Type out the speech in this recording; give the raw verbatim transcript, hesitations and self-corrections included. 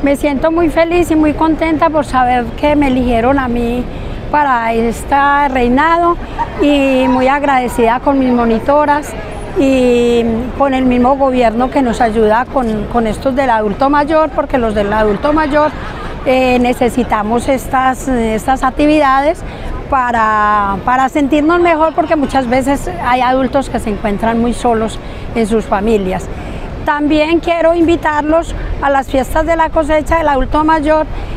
Me siento muy feliz y muy contenta por saber que me eligieron a mí para este reinado y muy agradecida con mis monitoras y con el mismo gobierno que nos ayuda con, con estos del adulto mayor, porque los del adulto mayor eh, necesitamos estas, estas actividades para, para sentirnos mejor, porque muchas veces hay adultos que se encuentran muy solos en sus familias. También quiero invitarlos a las fiestas de la cosecha del adulto mayor